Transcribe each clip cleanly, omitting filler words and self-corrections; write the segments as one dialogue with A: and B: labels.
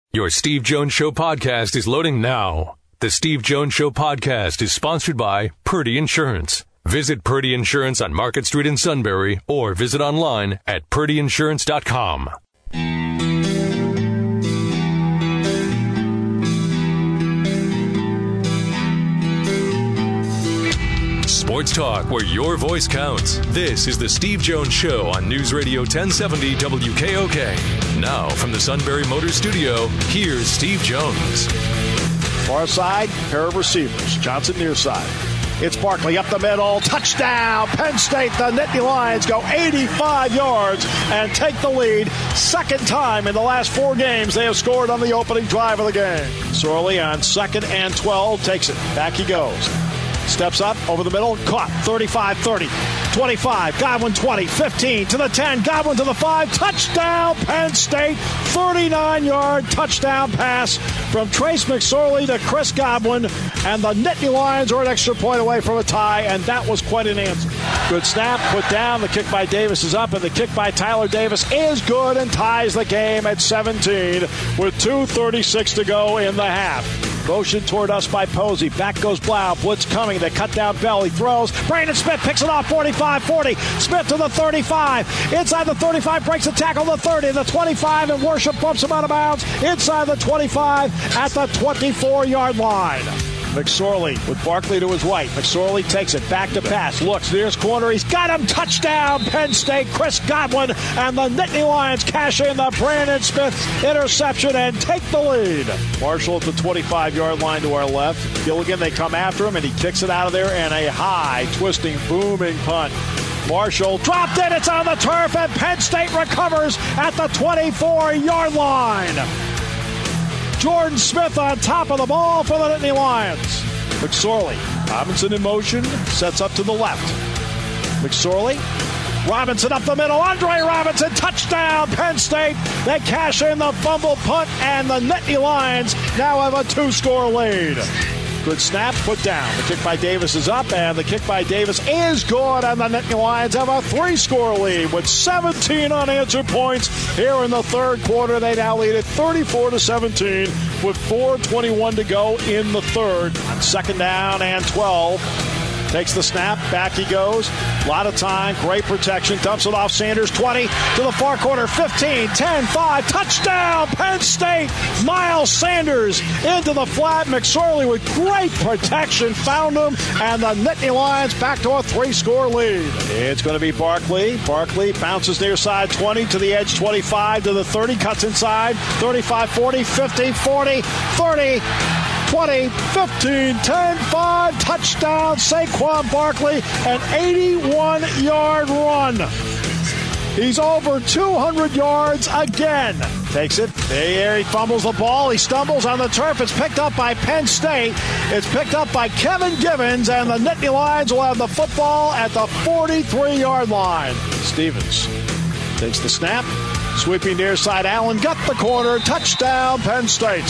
A: Your Steve Jones Show podcast is loading now. The Steve Jones Show podcast is sponsored by Purdy Insurance. Visit Purdy Insurance on Market Street in Sunbury or visit online at purdyinsurance.com. Sports talk where your voice counts. This is the Steve Jones Show on News Radio 1070 WKOK. Now from the Sunbury Motors Studio, here's Steve Jones.
B: Far side, pair of receivers. Johnson near side. It's Barkley up the middle. Touchdown, Penn State. The Nittany Lions go 85 yards and take the lead. Second time in the last 4 games they have scored on the opening drive of the game. Sorley on 2nd and 12 takes it. Back he goes. Steps up over the middle, caught 35-30, 25, Godwin 20, 15 to the 10, Godwin to the 5, touchdown Penn State, 39-yard touchdown pass from Trace McSorley to Chris Godwin, and the Nittany Lions are an extra point away from a tie, and that was quite an answer. Good snap, put down, the kick by Davis is up, and the kick by Tyler Davis is good and ties the game at 17 with 2:36 to go in the half. Motion toward us by Posey. Back goes Blau. Blitz coming. They cut down Bell. He throws. Brandon Smith picks it off. 45-40. Smith to the 35. Inside the 35. Breaks the tackle. The 30. The 25. And Worship bumps him out of bounds. Inside the 25 at the 24-yard line. McSorley with Barkley to his right. McSorley takes it back to pass. Looks nearest corner. He's got him. Touchdown, Penn State. Chris Godwin and the Nittany Lions cash in the Brandon Smith interception and take the lead. Marshall at the 25-yard line to our left. Gilligan, they come after him, and he kicks it out of there, and a high, twisting, booming punt. Marshall dropped it. It's on the turf, and Penn State recovers at the 24-yard line. Jordan Smith on top of the ball for the Nittany Lions. McSorley, Robinson in motion, sets up to the left. McSorley, Robinson up the middle. Andre Robinson, touchdown, Penn State. They cash in the fumble punt, and the Nittany Lions now have a 2-score lead. Good snap, put down. The kick by Davis is up, and the kick by Davis is good, and the Nittany Lions have a 3-score lead with 17 unanswered points here in the third quarter. They now lead it 34-17 with 4:21 to go in the third. On 2nd down and 12. Takes the snap, back he goes. A lot of time, great protection. Dumps it off Sanders, 20 to the far corner, 15, 10, 5. Touchdown, Penn State. Miles Sanders into the flat. McSorley with great protection found him, and the Nittany Lions back to a 3-score lead. It's going to be Barkley. Barkley bounces near side 20 to the edge, 25 to the 30. Cuts inside, 35, 40, 50, 40, 30. 20, 15, 10, 5, touchdown, Saquon Barkley, an 81-yard run. He's over 200 yards again. Takes it. There he fumbles the ball. He stumbles on the turf. It's picked up by Penn State. It's picked up by Kevin Givens, and the Nittany Lions will have the football at the 43-yard line. Stevens takes the snap. Sweeping near side. Allen got the corner. Touchdown, Penn State.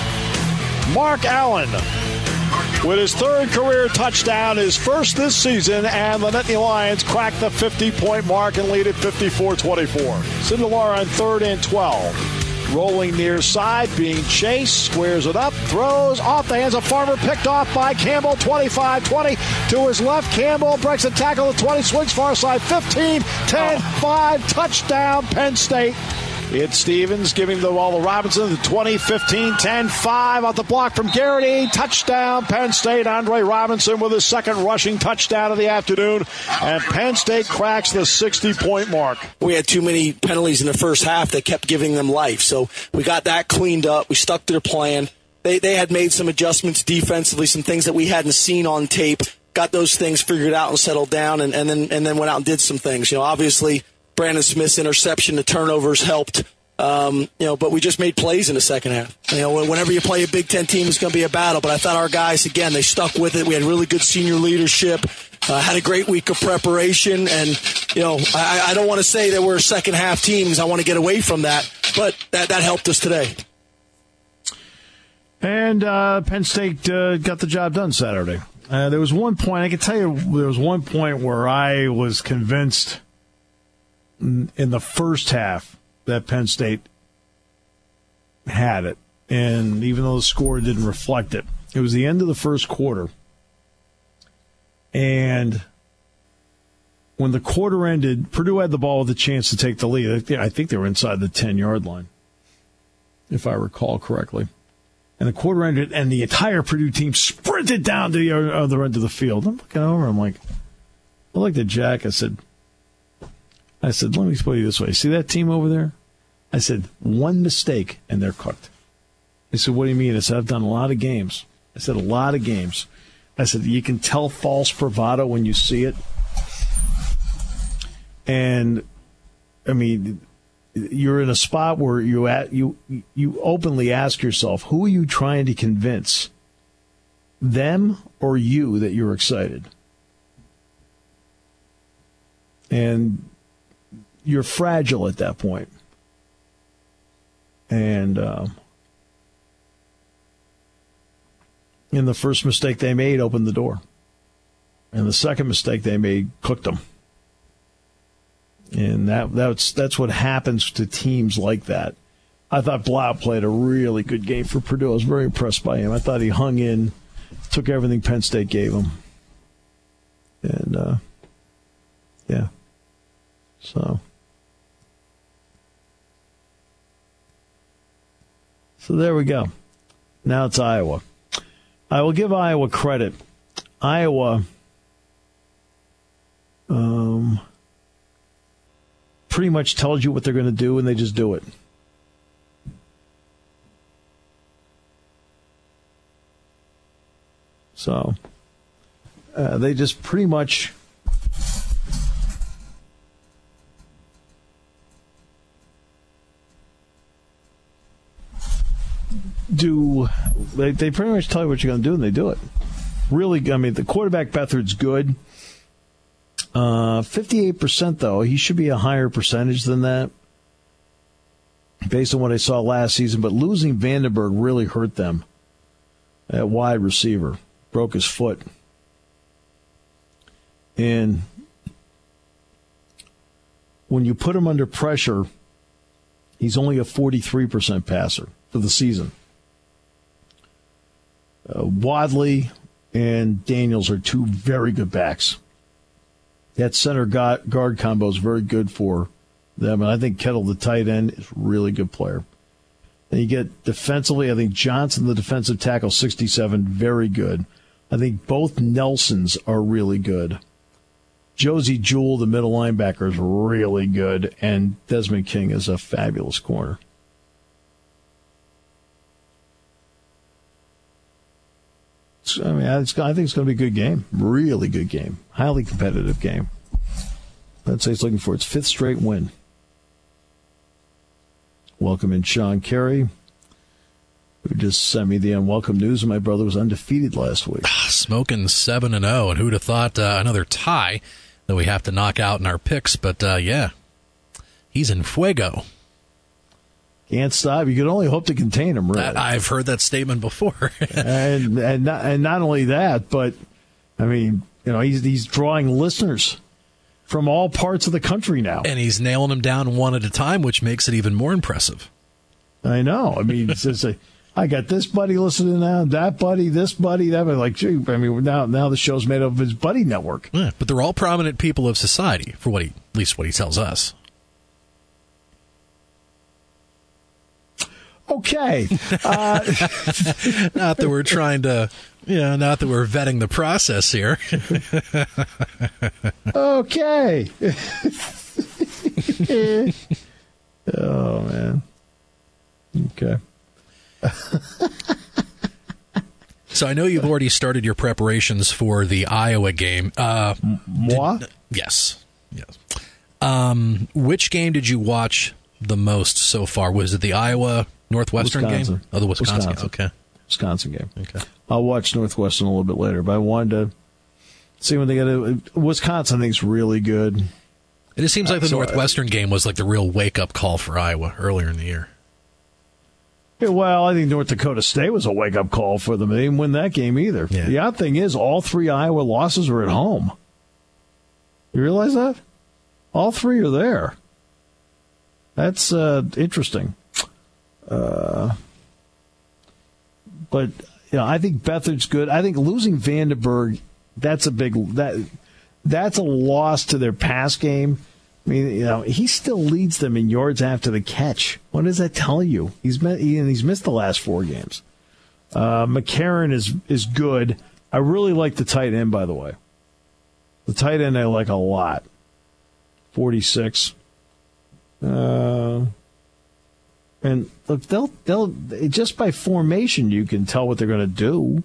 B: Mark Allen with his 3rd career touchdown, his first this season, and the Nittany Lions crack the 50-point mark and lead at 54-24. Sindelar on 3rd and 12. Rolling near side, being chased, squares it up, throws off the hands of Farmer, picked off by Campbell, 25-20 to his left. Campbell breaks a tackle at 20, swings far side, 15, 10, 5, touchdown, Penn State. It's Stevens giving the ball to Robinson, the 20, 15, 10, 5 off the block from Garrity. Touchdown, Penn State. Andre Robinson with his 2nd rushing touchdown of the afternoon. And Penn State cracks the 60-point mark.
C: We had too many penalties in the first half that kept giving them life. So we got that cleaned up. We stuck to their plan. They had made some adjustments defensively, some things that we hadn't seen on tape. Got those things figured out and settled down, and then went out and did some things. You know, obviously Brandon Smith's interception, the turnovers helped. But we just made plays in the second half. You know, whenever you play a Big Ten team, it's going to be a battle. But I thought our guys, again, they stuck with it. We had really good senior leadership, had a great week of preparation. And, I don't want to say that we're a second half team because I want to get away from that. But that helped us today.
B: And Penn State got the job done Saturday. There was one point, I can tell you, there was one point where I was convinced in the first half that Penn State had it. And even though the score didn't reflect it, it was the end of the first quarter. And when the quarter ended, Purdue had the ball with a chance to take the lead. I think they were inside the 10-yard line, if I recall correctly. And the quarter ended, and the entire Purdue team sprinted down to the other end of the field. I'm looking over, I looked at Jack, I said, let me put it this way. See that team over there? I said, one mistake, and they're cooked. He said, what do you mean? I said, I've done a lot of games. I said, a lot of games. I said, you can tell false bravado when you see it. And, I mean, you're in a spot where you openly ask yourself, who are you trying to convince? Them or you that you're excited? And you're fragile at that point. And the first mistake they made opened the door. And the second mistake they made cooked them. And that's what happens to teams like that. I thought Blau played a really good game for Purdue. I was very impressed by him. I thought he hung in, took everything Penn State gave him. And, yeah. So there we go. Now it's Iowa. I will give Iowa credit. Iowa pretty much tells you what they're going to do, and they just do it. So they just pretty much they pretty much tell you what you're going to do, and they do it. Really, I mean, the quarterback Beathard's good. 58%, though. He should be a higher percentage than that based on what I saw last season. But losing Vandenberg really hurt them at wide receiver. Broke his foot. And when you put him under pressure, he's only a 43% passer for the season. Wadley and Daniels are two very good backs. That center guard combo is very good for them. And I think Kettle, the tight end, is a really good player. And you get defensively, I think Johnson, the defensive tackle, 67, very good. I think both Nelsons are really good. Josie Jewell, the middle linebacker, is really good. And Desmond King is a fabulous corner. I mean, I think it's going to be a good game. Really good game. Highly competitive game. I'd say it's looking for its fifth straight win. Welcome in Sean Carey, who just sent me the unwelcome news. My brother was undefeated last week.
D: Smoking 7-0, and who'd have thought another tie that we have to knock out in our picks. But, yeah, he's in fuego.
B: Can't stop. You can only hope to contain him, really.
D: I've heard that statement before.
B: and not only that, but, I mean, you know, he's drawing listeners from all parts of the country now.
D: And he's nailing them down one at a time, which makes it even more impressive.
B: I know. I mean, it's I got this buddy listening now, that buddy, this buddy, that buddy. Like, gee, I mean, now the show's made up of his buddy network.
D: Yeah, but they're all prominent people of society, for at least what he tells us.
B: Okay.
D: Not that we're trying to, not that we're vetting the process here.
B: Okay. Oh, man. Okay.
D: So I know you've already started your preparations for the Iowa game.
B: Moi?
D: Yes. Which game did you watch the most so far? Was it the Iowa Northwestern game? Oh, the Wisconsin. Okay.
B: Wisconsin game.
D: Okay.
B: I'll watch Northwestern a little bit later, but I wanted to see when they get it. Wisconsin, I think, is really good.
D: It just seems like the Northwestern game was like the real wake-up call for Iowa earlier in the year.
B: Yeah, well, I think North Dakota State was a wake-up call for them. They didn't win that game either.
D: Yeah.
B: The odd thing is all three Iowa losses are at home. You realize that? All three are there. That's interesting.
E: But I think Beathard's good. I think losing Vandenberg, that's a loss to their pass game. I mean, he still leads them in yards after the catch. What does that tell you? He's missed the last 4 games. McCarron is good. I really like the tight end, by the way. The tight end I like a lot. 46. And look, they'll just by formation you can tell what they're going to do.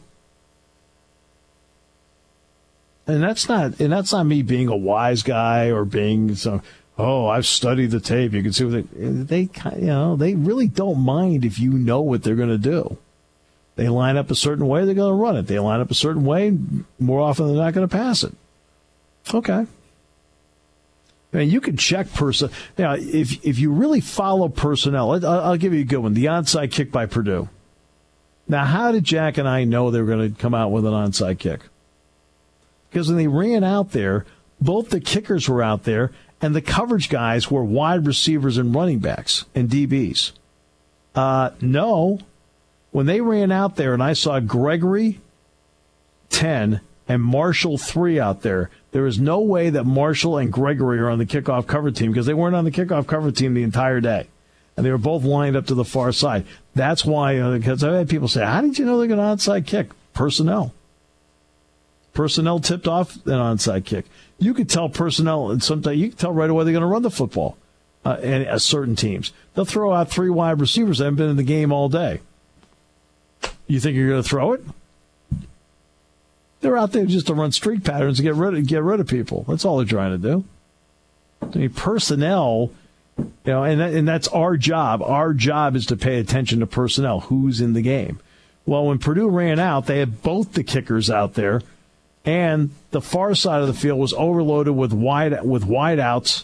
E: And that's not me being a wise guy or being some. Oh, I've studied the tape. You can see what they really don't mind if you know what they're going to do. They line up a certain way, they're going to run it. They line up a certain way, more often than not going to pass it. Okay. I mean, you can check personnel. Now, if you really follow personnel, I'll give you a good one. The onside kick by Purdue. Now, how did Jack and I know they were going to come out with an onside kick? Because when they ran out there, both the kickers were out there, and the coverage guys were wide receivers and running backs and DBs. No. When they ran out there and I saw Gregory, 10, and Marshall, 3 out there, there is no way that Marshall and Gregory are on the kickoff cover team because they weren't on the kickoff cover team the entire day. And they were both lined up to the far side. That's why, because I've had people say, how did you know they're going to onside kick? Personnel. Personnel tipped off an onside kick. You could tell personnel, and sometimes you can tell right away they're going to run the football and certain teams. They'll throw out 3 wide receivers that haven't been in the game all day. You think you're going to throw it? They're out there just to run streak patterns and get rid of people. That's all they're trying to do. I mean, personnel, and that's our job. Our job is to pay attention to personnel. Who's in the game? Well, when Purdue ran out, they had both the kickers out there, and the far side of the field was overloaded with wideouts,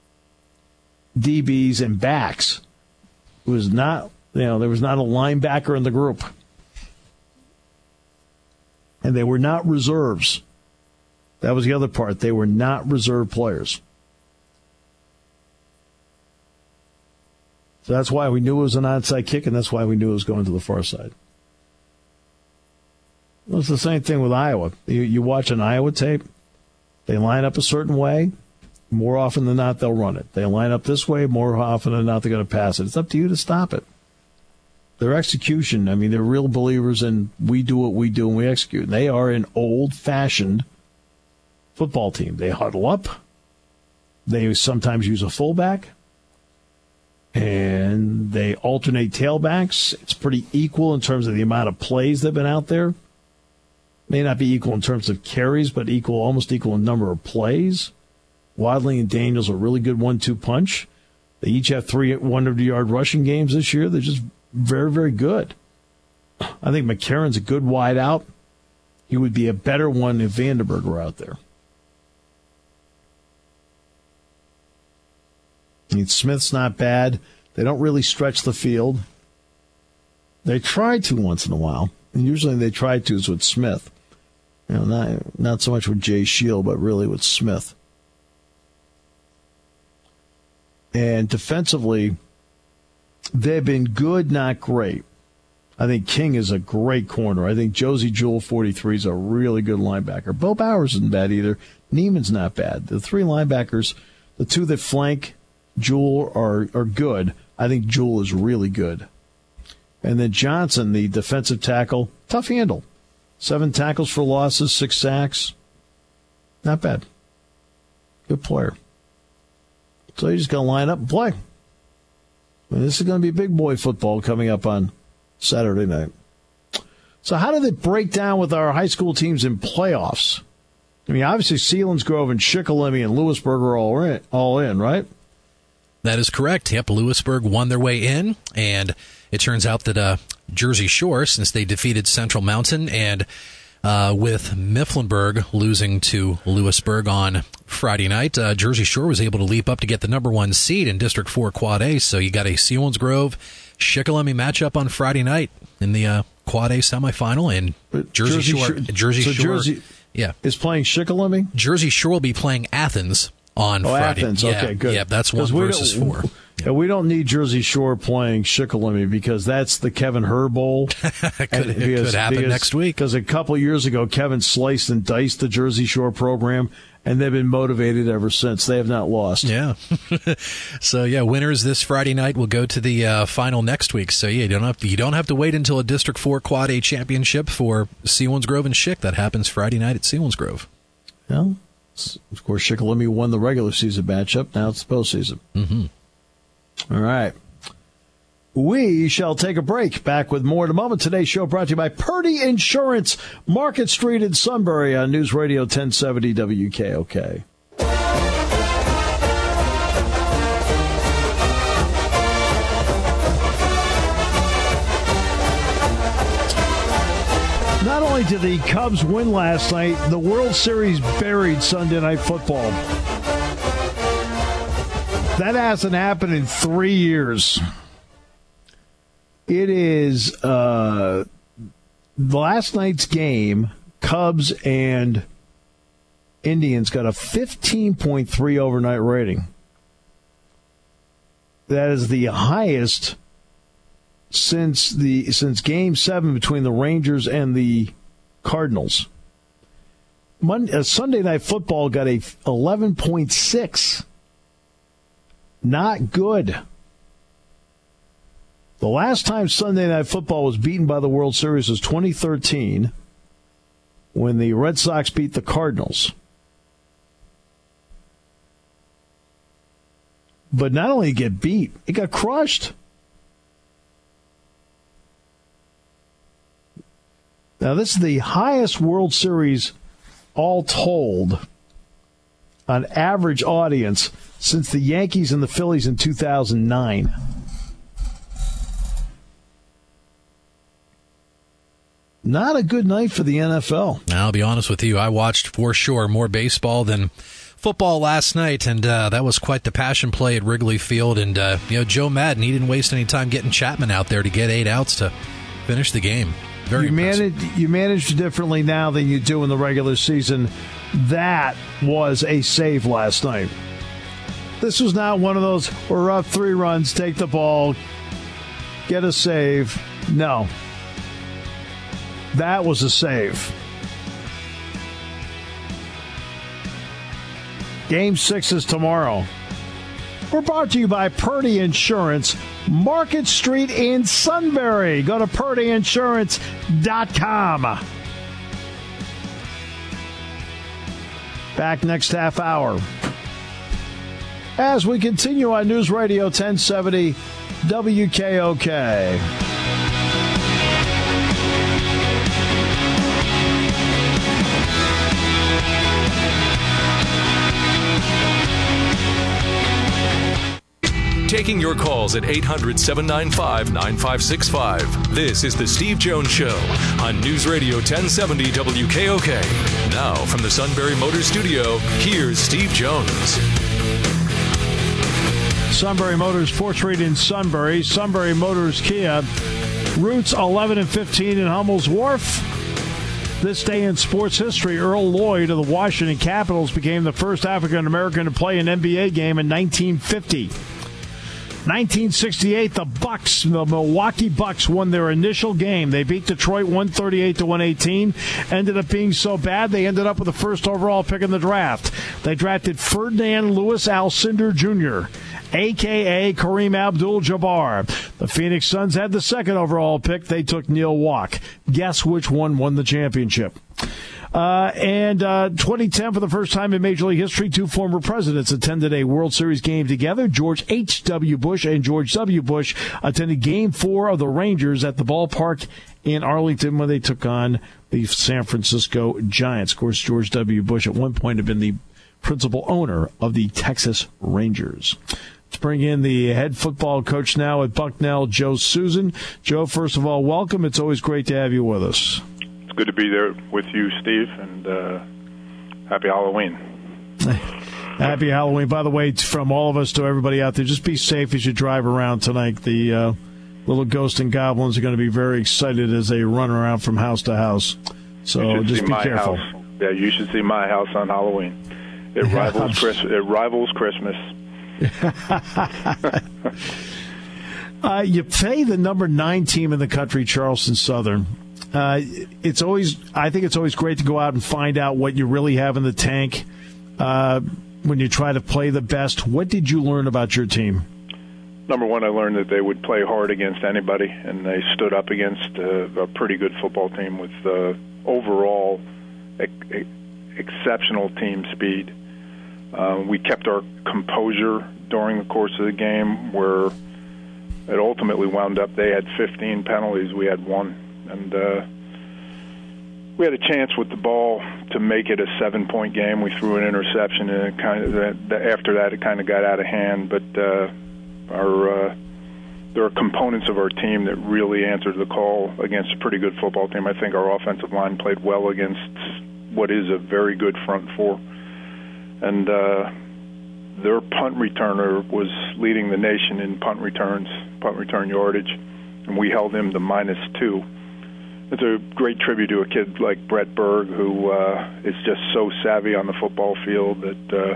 E: DBs, and backs. It was not, there was not a linebacker in the group. And they were not reserves. That was the other part. They were not reserve players. So that's why we knew it was an onside kick, and that's why we knew it was going to the far side. Well, it's the same thing with Iowa. You watch an Iowa tape, they line up a certain way. More often than not, they'll run it. They line up this way. More often than not, they're going to pass it. It's up to you to stop it. Their execution, I mean, they're real believers in we do what we do and we execute. They are an old-fashioned football team. They huddle up. They sometimes use a fullback. And they alternate tailbacks. It's pretty equal in terms of the amount of plays that have been out there. May not be equal in terms of carries, but almost equal in number of plays. Wadley and Daniels are a really good 1-2 punch. They each have 3 100-yard rushing games this year. They're just very, very good. I think McCarron's a good wide out. He would be a better one if Vandenberg were out there. I mean, Smith's not bad. They don't really stretch the field. They try to once in a while, and usually they try to is with Smith. Not so much with Jay Shield, but really with Smith. And defensively, they've been good, not great. I think King is a great corner. I think Josie Jewell, 43, is a really good linebacker. Bo Bowers isn't bad either. Neiman's not bad. The 3 linebackers, the 2 that flank Jewell are good. I think Jewell is really good. And then Johnson, the defensive tackle, tough handle. 7 tackles for losses, 6 sacks. Not bad. Good player. So you just got to line up and play. I mean, this is going to be big boy football coming up on Saturday night. So how did it break down with our high school teams in playoffs? I mean, obviously Selinsgrove and Shikellamy and Lewisburg are all in, right?
D: That is correct. Yep, Lewisburg won their way in, and it turns out that Jersey Shore, since they defeated Central Mountain, and with Mifflinburg losing to Lewisburg on Friday night, Jersey Shore was able to leap up to get the number 1 seed in District 4 Quad A. So you got a Selinsgrove Shikellamy matchup on Friday night in the Quad A semifinal, and Jersey Shore
E: is playing Shikellamy.
D: Jersey Shore will be playing Athens on Friday.
E: Athens.
D: Yeah,
E: okay, good.
D: Yeah, that's 1 versus 4.
E: And we don't need Jersey Shore playing Shikellamy because that's the Kevin Herr Bowl.
D: It could happen next week.
E: Because a couple of years ago, Kevin sliced and diced the Jersey Shore program, and they've been motivated ever since. They have not lost.
D: Yeah. So, winners this Friday night will go to the final next week. So, you don't have to wait until a District 4 Quad A championship for Selinsgrove and Schick. That happens Friday night at Selinsgrove.
E: Well, of course, Shikellamy won the regular season matchup. Now it's the postseason.
D: Mm-hmm.
E: All right. We shall take a break. Back with more in a moment. Today's show brought to you by Purdy Insurance, Market Street in Sunbury on News Radio 1070 WKOK. Not only did the Cubs win last night, the World Series buried Sunday Night Football. That hasn't happened in 3 years. It is last night's game, Cubs and Indians got a 15.3 overnight rating. That is the highest since Game 7 between the Rangers and the Cardinals. Sunday Night Football got a 11.6. Not good. The last time Sunday Night Football was beaten by the World Series was 2013 when the Red Sox beat the Cardinals. But not only get beat, it got crushed. Now, this is the highest World Series all told on average audience since the Yankees and the Phillies in 2009. Not a good night for the NFL.
D: I'll be honest with you. I watched, for sure, more baseball than football last night, and that was quite the passion play at Wrigley Field. And, Joe Madden, he didn't waste any time getting Chapman out there to get 8 outs to finish the game. Very impressive.
E: You manage differently now than you do in the regular season. That was a save last night. This was not one of those, we're up 3 runs, take the ball, get a save. No. That was a save. Game 6 is tomorrow. We're brought to you by Purdy Insurance, Market Street in Sunbury. Go to purdyinsurance.com. Back next half hour. As we continue on News Radio 1070 WKOK.
A: Taking your calls at 800-795-9565. This is The Steve Jones Show on News Radio 1070 WKOK. Now, from the Sunbury Motors Studio, here's Steve Jones.
E: Sunbury Motors, 4th Street in Sunbury. Sunbury Motors Kia. Routes 11 and 15 in Hummel's Wharf. This day in sports history, Earl Lloyd of the Washington Capitals became the first African-American to play an NBA game in 1950. 1968, the Milwaukee Bucks won their initial game. They beat Detroit 138-118. Ended up being so bad, they ended up with the first overall pick in the draft. They drafted Ferdinand Lewis Alcindor Jr., a.k.a. Kareem Abdul-Jabbar. The Phoenix Suns had the second overall pick. They took Neil Walk. Guess which one won the championship? And 2010, for the first time in Major League history, 2 former presidents attended a World Series game together. George H.W. Bush and George W. Bush attended Game 4 of the Rangers at the ballpark in Arlington when they took on the San Francisco Giants. Of course, George W. Bush at one point had been the principal owner of the Texas Rangers. Let's bring in the head football coach now at Bucknell, Joe Susan. Joe, first of all, welcome. It's always great to have you with us.
F: It's good to be there with you, Steve, and happy Halloween.
E: Happy Halloween. By the way, from all of us to everybody out there, just be safe as you drive around tonight. The little ghosts and goblins are going to be very excited as they run around from house to house. So just be careful.
F: Yeah, you should see my house on Halloween. It rivals Christmas.
E: You play the number 9 team in the country, Charleston Southern. I think it's always great to go out and find out what you really have in the tank when you try to play the best. What did you learn about your team?
F: Number one, I learned that they would play hard against anybody, and they stood up against a pretty good football team with overall exceptional team speed. We kept our composure during the course of the game, where it ultimately wound up they had 15 penalties, we had 1. And we had a chance with the ball to make it a 7-point game. We threw an interception, and after that it kind of got out of hand. But there are components of our team that really answered the call against a pretty good football team. I think our offensive line played well against what is a very good front four. And their punt returner was leading the nation in punt return yardage, and we held him to -2. It's a great tribute to a kid like Brett Berg, who is just so savvy on the football field that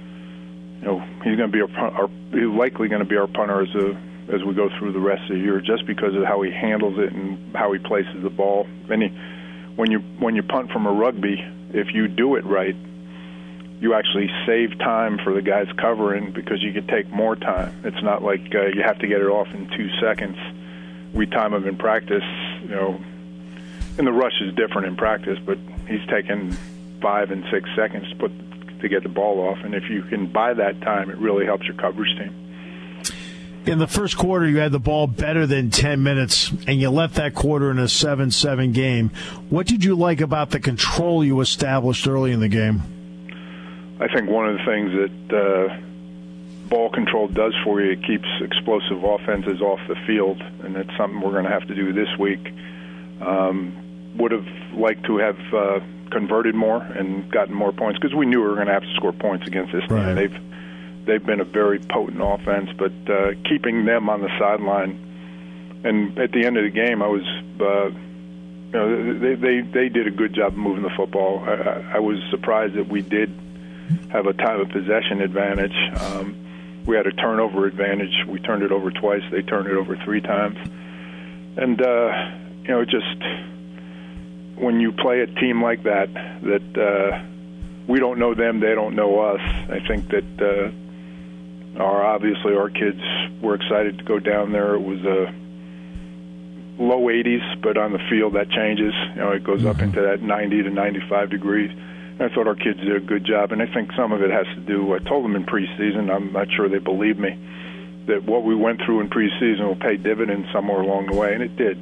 F: he's going to be he's likely going to be our punter as we go through the rest of the year, just because of how he handles it and how he places the ball. And when you punt from a rugby, if you do it right, you actually save time for the guys covering because you can take more time. It's not like you have to get it off in 2 seconds. We time them in practice, and the rush is different in practice, but he's taking 5 and 6 seconds to get the ball off. And if you can buy that time, it really helps your coverage team.
E: In the first quarter, you had the ball better than 10 minutes, and you left that quarter in a 7-7 game. What did you like about the control you established early in the game?
F: I think one of the things that ball control does for you, it keeps explosive offenses off the field, and it's something we're going to have to do this week. Would have liked to have converted more and gotten more points, because we knew we were going to have to score points against this team.
E: Right.
F: They've been a very potent offense, but keeping them on the sideline. And at the end of the game, I was, they did a good job of moving the football. I was surprised that we did have a time of possession advantage. We had a turnover advantage. We turned it over twice. They turned it over 3 times. And just when you play a team like that we don't know them, they don't know us. I think that obviously our kids were excited to go down there. It was a low 80s, but on the field that changes. It goes up into that 90 to 95 degrees. And I thought our kids did a good job, and I think some of it has to do, I told them in preseason, I'm not sure they believed me, that what we went through in preseason will pay dividends somewhere along the way, and it did.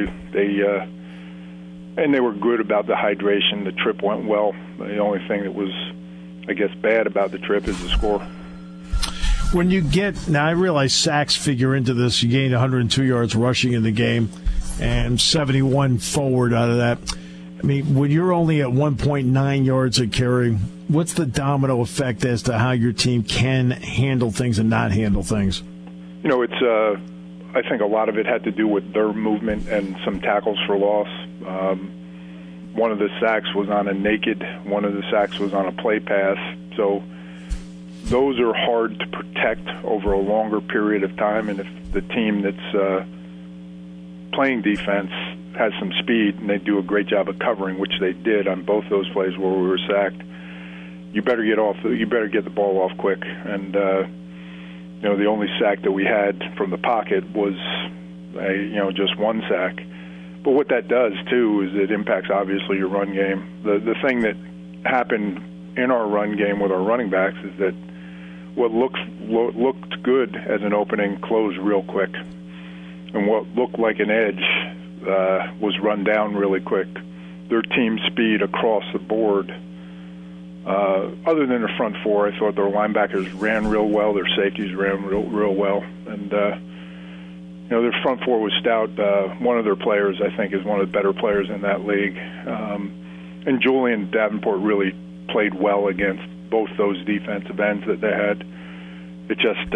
F: They were good about the hydration. The trip went well. The only thing that was, I guess, bad about the trip is the score.
E: When you now I realize sacks figure into this. You gained 102 yards rushing in the game and 71 forward out of that. I mean, when you're only at 1.9 yards a carry, what's the domino effect as to how your team can handle things and not handle things?
F: It's I think a lot of it had to do with their movement and some tackles for loss. One of the sacks was on a naked. One of the sacks was on a play pass. So those are hard to protect over a longer period of time. And if the team that's playing defense has some speed and they do a great job of covering, which they did on both those plays where we were sacked, you better get the ball off quick. And the only sack that we had from the pocket was just one sack. But what that does too is it impacts obviously your run game. The thing that happened in our run game with our running backs is that what looked good as an opening closed real quick, and what looked like an edge was run down really quick. Their team speed across the board, other than the front four, I thought their linebackers ran real well, their safeties ran real well, and their front four was stout. One of their players, I think, is one of the better players in that league, and Julian Davenport really played well against both those defensive ends that they had. It just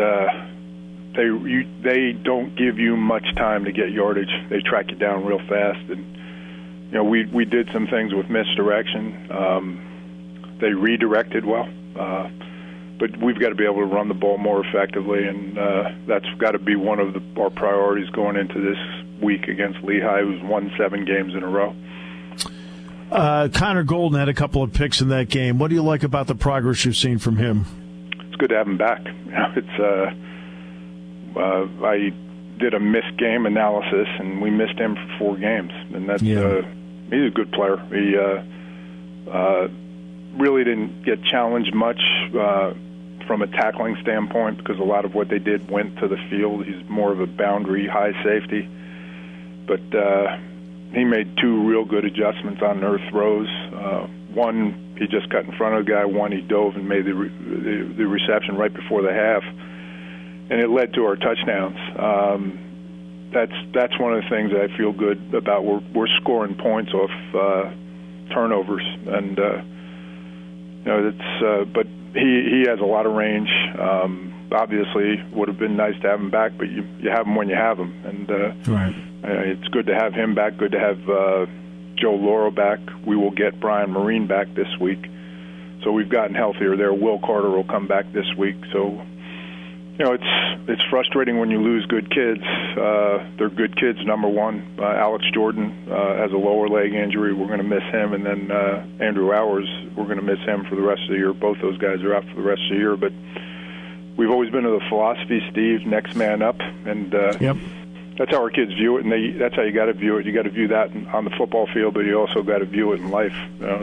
F: they don't give you much time to get yardage. They track you down real fast, and we did some things with misdirection. They redirected well. but we've got to be able to run the ball more effectively, and that's got to be one of our priorities going into this week against Lehigh, who's won 7 games in a row.
E: Connor Golden had a couple of picks in that game. What do you like about the progress you've seen from him?
F: It's good to have him back. I did a missed game analysis, and we missed him for 4 games, and that's he's a good player. He really didn't get challenged much from a tackling standpoint because a lot of what they did went to the field. He's more of a boundary high safety, but he made 2 real good adjustments on their throws. One, he just cut in front of the guy. One, he dove and made the reception right before the half, and it led to our touchdowns. That's one of the things that I feel good about. We're scoring points off turnovers, and but he has a lot of range. Obviously, would have been nice to have him back, but you have him when you have him, and
E: right.
F: It's good to have him back. Good to have Joe Lauro back. We will get Brian Marine back this week, so we've gotten healthier there. Will Carter will come back this week, so. It's frustrating when you lose good kids. They're good kids, number one. Alex Jordan has a lower leg injury. We're going to miss him. And then Andrew Hours, we're going to miss him for the rest of the year. Both those guys are out for the rest of the year. But we've always been to the philosophy, Steve, next man up. And that's how our kids view it. And that's how you got to view it. You got to view that on the football field, but you also got to view it in life.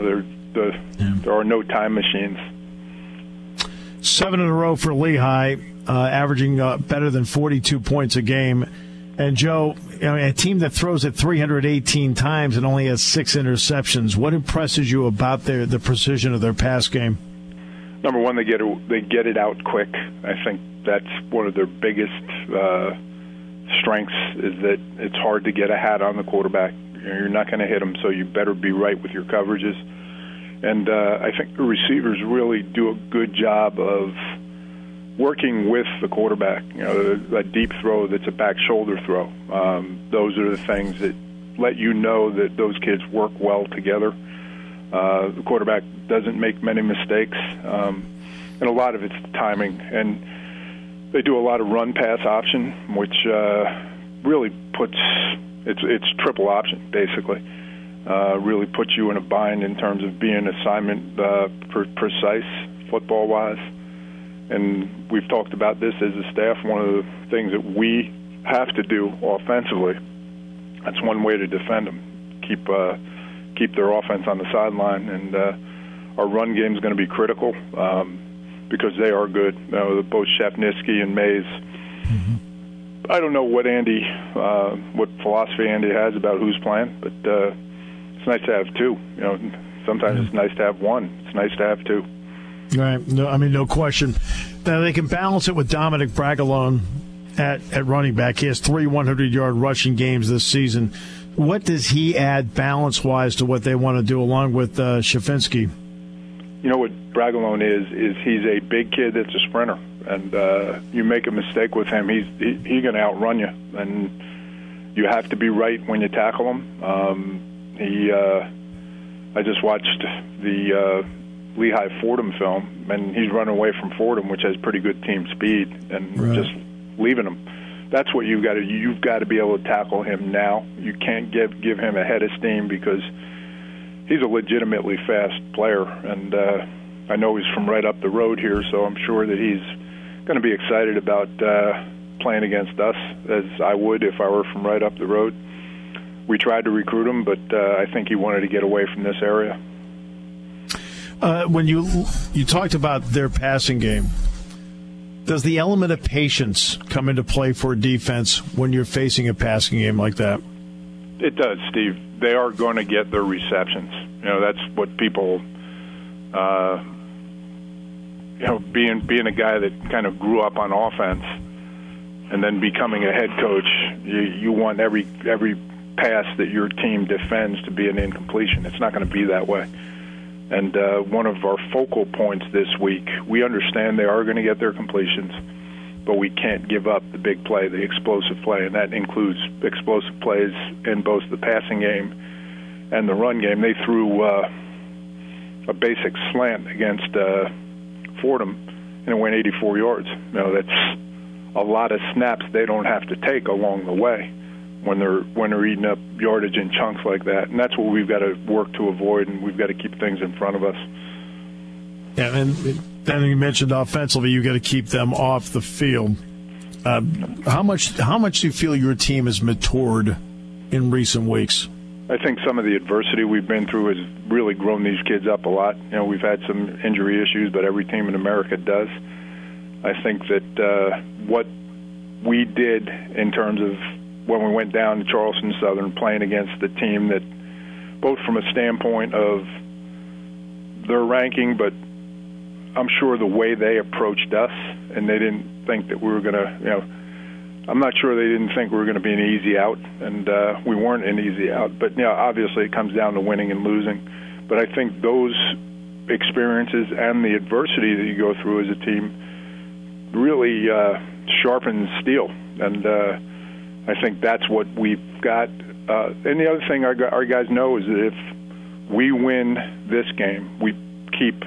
F: There are no time machines.
E: 7 in a row for Lehigh. Averaging better than 42 points a game. And, Joe, a team that throws it 318 times and only has 6 interceptions, what impresses you about the precision of their pass game?
F: Number one, they get it out quick. I think that's one of their biggest strengths is that it's hard to get a hat on the quarterback. You're not going to hit them, so you better be right with your coverages. And I think the receivers really do a good job of working with the quarterback, a deep throw that's a back shoulder throw. Those are the things that let you know that those kids work well together. The quarterback doesn't make many mistakes, and a lot of it's the timing. And they do a lot of run-pass option, which really puts it's triple option, basically. Really puts you in a bind in terms of being assignment precise, football-wise. And we've talked about this as a staff. One of the things that we have to do offensively, that's one way to defend them, keep their offense on the sideline. And our run game is going to be critical because they are good. Both Shapniski and Mays. Mm-hmm. I don't know what philosophy Andy has about who's playing, but it's nice to have 2. Sometimes it's nice to have 1. It's nice to have 2.
E: Right. No question. Now they can balance it with Dominic Bragalone at running back. He has 3 100-yard rushing games this season. What does he add balance-wise to what they want to do along with Shafinsky?
F: You know what Bragalone is he's a big kid that's a sprinter. And you make a mistake with him, he's going to outrun you. And you have to be right when you tackle him. I just watched the Lehigh Fordham film, and he's running away from Fordham, which has pretty good team speed, and just leaving him. That's what you've got to be able to tackle him now. You can't give him a head of steam because he's a legitimately fast player, and I know he's from right up the road here, so I'm sure that he's going to be excited about playing against us, as I would if I were from right up the road. We tried to recruit him, but I think he wanted to get away from this area.
E: When you talked about their passing game, does the element of patience come into play for a defense when you're facing a passing game like that?
F: It does, Steve. They are going to get their receptions. That's what people, being a guy that kind of grew up on offense and then becoming a head coach, you want every pass that your team defends to be an incompletion. It's not going to be that way. And one of our focal points this week, we understand they are going to get their completions, but we can't give up the big play, the explosive play, and that includes explosive plays in both the passing game and the run game. They threw a basic slant against Fordham, and it went 84 yards. That's a lot of snaps they don't have to take along the way when they're eating up yardage in chunks like that. And that's what we've got to work to avoid, and we've got to keep things in front of us.
E: Yeah, and then you mentioned offensively, you got to keep them off the field. How much do you feel your team has matured in recent weeks?
F: I think some of the adversity we've been through has really grown these kids up a lot. We've had some injury issues, but every team in America does. I think that what we did in terms of when we went down to Charleston Southern playing against the team that, both from a standpoint of their ranking, but I'm sure the way they approached us, and they didn't think that we were going to, I'm not sure they didn't think we were going to be an easy out, and we weren't an easy out. But, obviously it comes down to winning and losing. But I think those experiences and the adversity that you go through as a team really sharpens steel, and I think that's what we've got. And the other thing our guys know is that if we win this game, we keep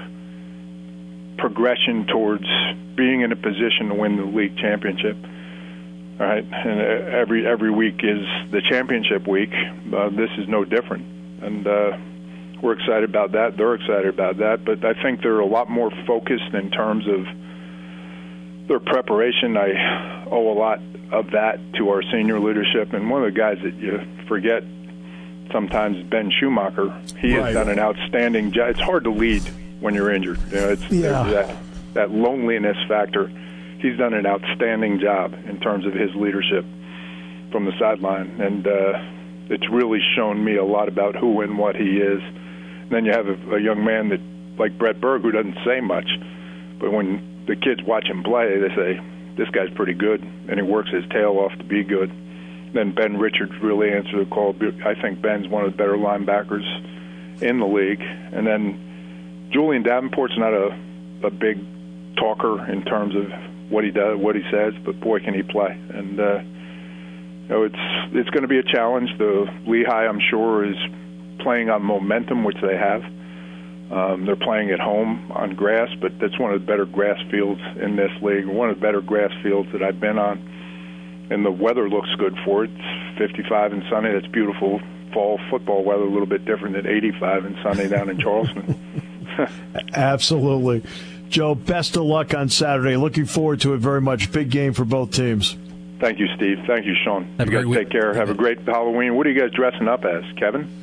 F: progression towards being in a position to win the league championship. All right, and every week is the championship week. This is no different, and we're excited about that. They're excited about that, but I think they're a lot more focused in terms of their preparation. I owe a lot of that to our senior leadership, and one of the guys that you forget sometimes is Ben Schumacher. He has done an outstanding job. It's hard to lead when you're injured. There's that loneliness factor. He's done an outstanding job in terms of his leadership from the sideline, and it's really shown me a lot about who and what he is. And then you have a young man that, like Brett Berg, who doesn't say much, but when the kids watch him play, they say, this guy's pretty good, and he works his tail off to be good. Then Ben Richards really answered the call. I think Ben's one of the better linebackers in the league. And then Julian Davenport's not a big talker in terms of what he does, what he says, but boy, can he play. And it's going to be a challenge. The Lehigh, I'm sure, is playing on momentum, which they have. They're playing at home on grass, but that's one of the better grass fields in this league, one of the better grass fields that I've been on. And the weather looks good for it. It's 55 and sunny. That's beautiful fall football weather, a little bit different than 85 and sunny down in Charleston.
E: Absolutely. Joe, best of luck on Saturday. Looking forward to it very much. Big game for both teams.
F: Thank you, Steve. Thank you, Sean. You guys take care. Have a great Halloween. What are you guys dressing up as, Kevin?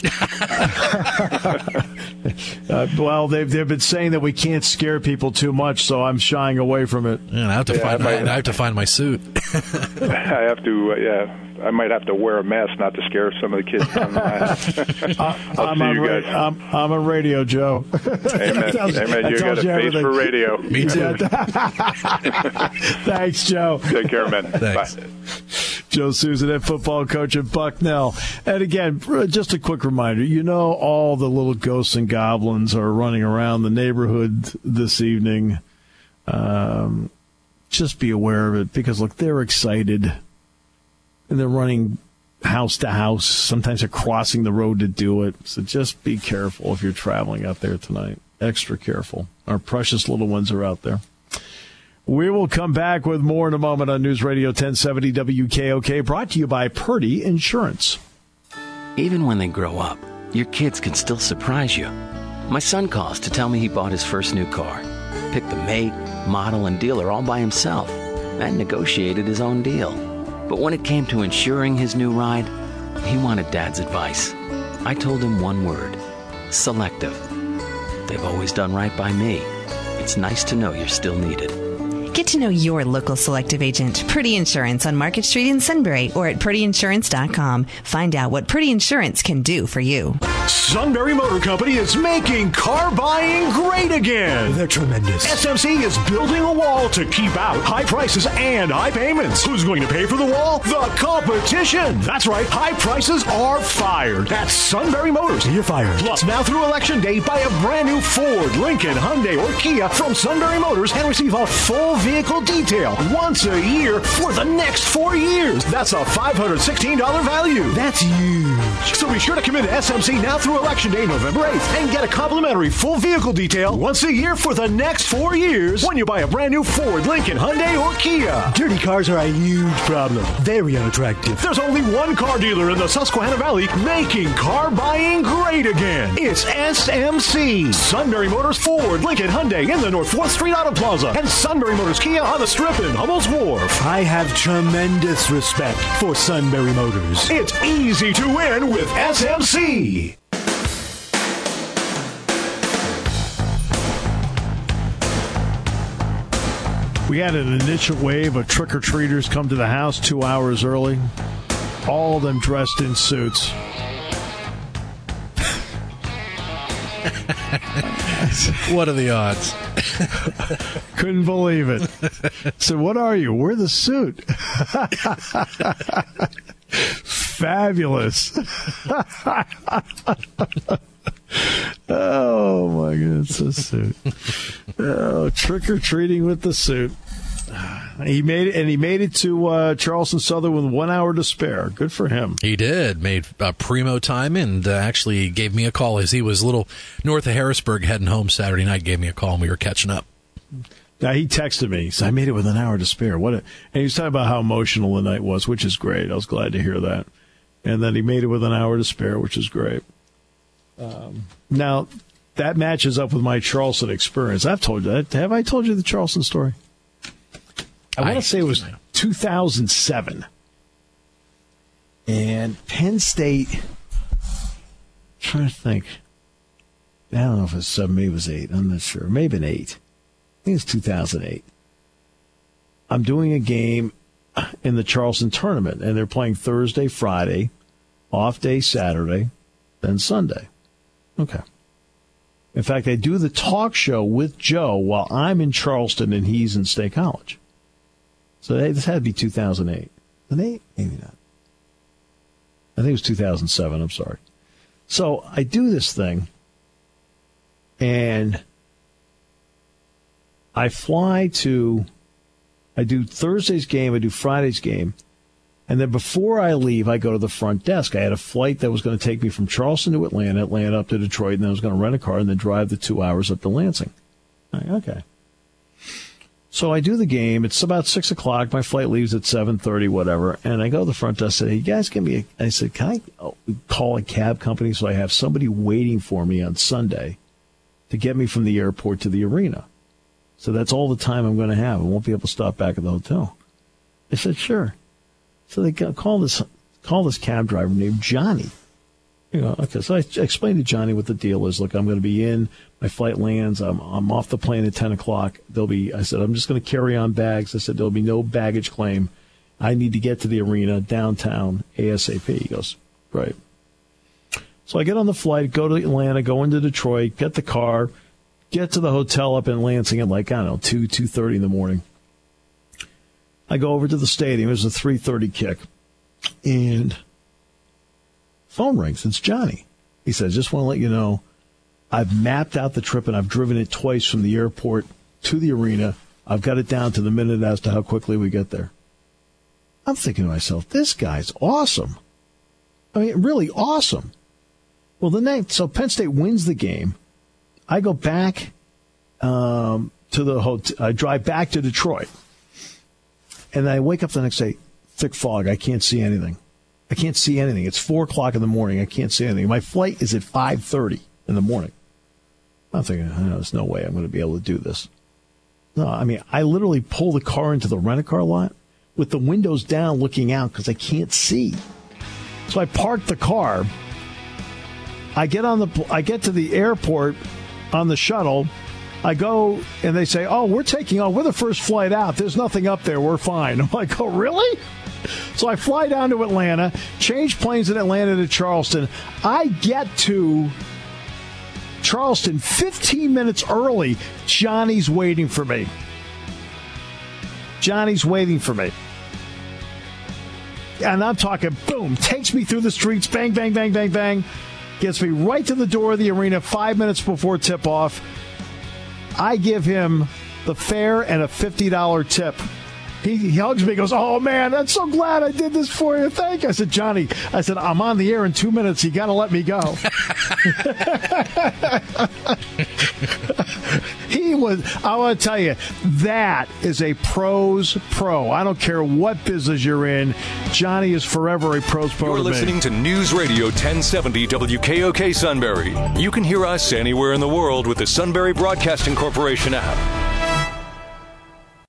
E: Well, they've been saying that we can't scare people too much, so I'm shying away from it.
D: Yeah, I have to find my suit.
F: I have to. I might have to wear a mask not to scare some of the kids. I'll see you guys.
E: I'm on radio, Joe.
F: Amen. Amen. You got a face for radio.
D: Me too.
E: Thanks, Joe.
F: Take care, man.
D: Thanks.
F: Bye.
E: Joe Susan, head football coach at Bucknell. And again, just a quick reminder, all the little ghosts and goblins are running around the neighborhood this evening. Just be aware of it because, look, they're excited. And they're running house to house. Sometimes they're crossing the road to do it. So just be careful if you're traveling out there tonight. Extra careful. Our precious little ones are out there. We will come back with more in a moment on News Radio 1070 WKOK, brought to you by Purdy Insurance.
G: Even when they grow up, your kids can still surprise you. My son calls to tell me he bought his first new car, picked the make, model, and dealer all by himself, and negotiated his own deal. But when it came to insuring his new ride, he wanted Dad's advice. I told him one word: Selective. They've always done right by me. It's nice to know you're still needed.
H: Get to know your local Selective agent, Purdy Insurance, on Market Street in Sunbury or at purdyinsurance.com. Find out what Purdy Insurance can do for you.
B: Sunbury Motor Company is making car buying great again.
I: They're tremendous.
B: SMC is building a wall to keep out high prices and high payments. Who's going to pay for the wall? The competition. That's right. High prices are fired at Sunbury Motors.
I: You're fired.
B: Plus, now through Election Day, buy a brand new Ford, Lincoln, Hyundai, or Kia from Sunbury Motors and receive a full vehicle detail once a year for the next 4 years. That's a $516 value.
I: That's huge.
B: So be sure to come into SMC now through Election Day, November 8th, and get a complimentary full vehicle detail once a year for the next 4 years when you buy a brand new Ford, Lincoln, Hyundai, or Kia.
I: Dirty cars are a huge problem. Very unattractive.
B: There's only one car dealer in the Susquehanna Valley making car buying great again. It's SMC. Sunbury Motors Ford, Lincoln, Hyundai in the North 4th Street Auto Plaza, and Sunbury Motors Kia on the Strip in Hummel's Wharf.
I: I have tremendous respect for Sunbury Motors.
B: It's easy to win with SMC.
E: We had an initial wave of trick-or-treaters come to the house 2 hours early. All of them dressed in suits.
D: What are the odds?
E: Couldn't believe it. So what are you? We're the suit. Fabulous. Oh, my goodness, the suit. Oh, trick-or-treating with the suit. He made it, and he made it to Charleston Southern with 1 hour to spare. Good for him.
D: He did. Made a primo time and actually gave me a call as he was a little north of Harrisburg heading home Saturday night. Gave me a call and we were catching up.
E: Now, he texted me. He said, I made it with an hour to spare. And he was talking about how emotional the night was, which is great. I was glad to hear that. And then he made it with an hour to spare, which is great. Now, that matches up with my Charleston experience. I've told you that. Have I told you the Charleston story? I want to say it was 2007. And Penn State, I'm trying to think. I don't know if it was 7, maybe it was 8. I'm not sure. Maybe an 8. I think it's 2008. I'm doing a game in the Charleston tournament, and they're playing Thursday, Friday, off day Saturday, then Sunday. Okay. In fact, I do the talk show with Joe while I'm in Charleston and he's in State College. So this had to be 2008. An 8? Maybe not. I think it was 2007. I'm sorry. So I do this thing, and I do Thursday's game, I do Friday's game, and then before I leave, I go to the front desk. I had a flight that was going to take me from Charleston to Atlanta up to Detroit, and then I was going to rent a car and then drive the 2 hours up to Lansing. Okay. So I do the game. It's about 6 o'clock. My flight leaves at 7:30, whatever. And I go to the front desk and say, hey, you guys give me I said, can I call a cab company so I have somebody waiting for me on Sunday to get me from the airport to the arena? So that's all the time I'm going to have. I won't be able to stop back at the hotel. I said, sure. So they call this cab driver named Johnny. Okay, so I explained to Johnny what the deal is. Look, I'm going to be in. My flight lands. I'm off the plane at 10 o'clock. I said, I'm just going to carry on bags. I said, there'll be no baggage claim. I need to get to the arena downtown ASAP. He goes, great. So I get on the flight, go to Atlanta, go into Detroit, get the car, get to the hotel up in Lansing at 2:30 in the morning. I go over to the stadium. It was a 3:30 kick. And phone rings. It's Johnny. He says, just want to let you know, I've mapped out the trip and I've driven it twice from the airport to the arena. I've got it down to the minute as to how quickly we get there. I'm thinking to myself, this guy's awesome. I mean, really awesome. Well, so Penn State wins the game. I go back to the hotel. I drive back to Detroit. And I wake up the next day, thick fog. I can't see anything. It's 4 o'clock in the morning. I can't see anything. My flight is at 5:30 in the morning. I'm thinking, there's no way I'm going to be able to do this. No, I mean, I literally pull the car into the rent-a-car lot with the windows down looking out because I can't see. So I park the car. I get to the airport on the shuttle. I go, and they say, we're the first flight out. There's nothing up there. We're fine. I'm like, oh, really? So I fly down to Atlanta, change planes in Atlanta to Charleston. I get to Charleston 15 minutes early. Johnny's waiting for me. And I'm talking, boom, takes me through the streets, bang, bang, bang, bang, bang. Gets me right to the door of the arena 5 minutes before tip-off. I give him the fare and a $50 tip he hugs me, goes, "Oh man, I'm so glad I did this for you. Thank you." I said, "Johnny," I said, "I'm on the air in 2 minutes. You got to let me go." I want to tell you, that is a pro's pro. I don't care what business you're in. Johnny is forever a pro's pro.
A: You're listening to News Radio 1070 WKOK Sunbury. You can hear us anywhere in the world with the Sunbury Broadcasting Corporation app.